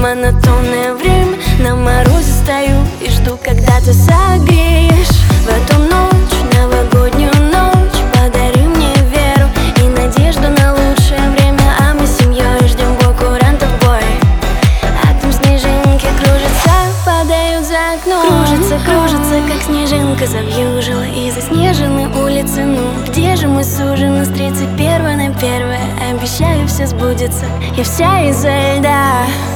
монотонное время. На морозе стою и жду, когда ты согреешь. В эту ночь, новогоднюю ночь, подари мне веру и надежду на лучшее время. А мы с семьей ждем курантов бой. А там снежинки кружатся, падают за окном. Кружится, кружится, как снежинка завьюжила. И заснежены улицы, ну где же мы сужены? С 31 на 1 обещаю, все сбудется. Я вся из-за льда.